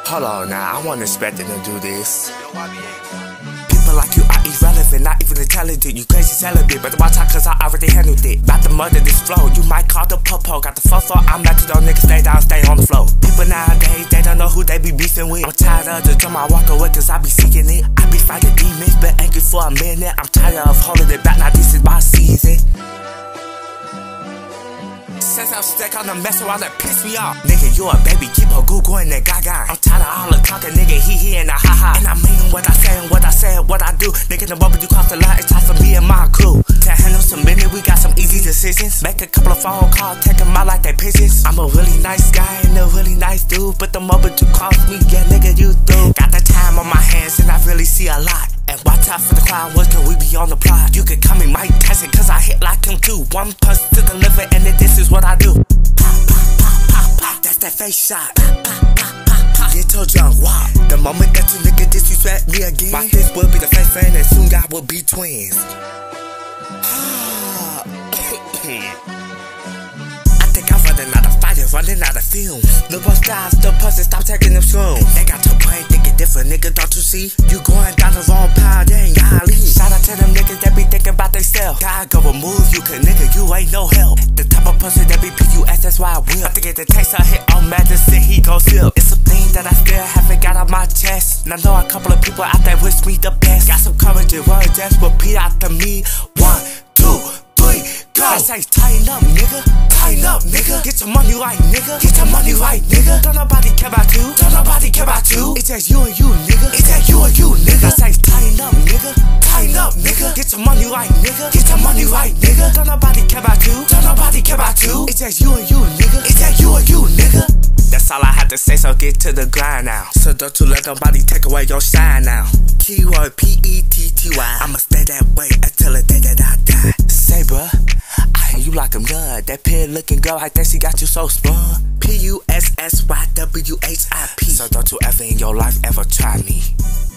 Hold on now, I wasn't expecting to do this. People like you are irrelevant, not even intelligent. You crazy celibate, but watch out cause I already handled it. About to murder this flow, you might call the popo. Got the fofo, I'm not to those niggas, stay down, stay on the floor. People nowadays, they don't know who they be beefing with. I'm tired of the drama, I walk away cause I be seeking it. I be fighting demons, been angry for a minute. I'm tired of holding it back, now this is my season. Since I'm stuck on the mess around that piss me off. Nigga, you a baby, keep a Google and that gaga. I'm tired of all the talking, nigga, he and a ha-ha. And I mean what I say and what I said, what I do. Nigga, the moment you cross the line, it's time for me and my crew to handle some minute, we got some easy decisions. Make a couple of phone calls, take them out like they pigeons. I'm a really nice guy and a really nice dude, but the moment you cross me, yeah, nigga, you through. Got the time on my hands and I really see a lot. And watch out for the crowd, what can we be on the plot? You can call me Mike Tyson, cause I hit like him too. One punch to the liver, and then this is what I do. Pop, pop, pop, pop, pop, that's that face shot. Pop, pop, pop, pop, pop, get your junk wop. The moment that you nigga disrespect me again, watch this will be the face friend, and soon y'all will be twins. I think I'm running out of fire, running out of fumes. No more styles, still pussy, stop taking them shrooms. They got your brain thinking different, nigga, don't you see? You going down the wrong path, they ain't gotta leave. Shout out to them niggas that be thinking about theyself. God go remove you, cause nigga, you ain't no help. The type of person that be PUS, that's why I will. I think it takes a hit on medicine, he gon' slip. It's a thing that I still haven't got on my chest. And I know a couple of people out there wish me the best. Got some courage and words, just repeat after me. 1, 2, 3, go. I say tighten up, nigga. Tighten up, nigga. Get your money right, nigga. Get your money right, nigga. Don't nobody care about you. Don't nobody care about you. It's just you and you, nigga. It's just you and you, nigga. I say tighten up, nigga. Tighten up, nigga. Get your money right, nigga. Get your money right, nigga. Don't nobody care about you. Don't nobody care about you. It's just you and you, nigga. It's just you and you, nigga. That's all I have to say, so get to the grind now. So don't you let nobody take away your shine now. Keyword P-E-T-T-Y. I'ma stay that way until the day that I die. Say, bruh, I hear you like a nut. That pin looking girl, I think she got you so spun. P-U-S-S-Y-W-H-I-P. So don't you ever in your life ever try me.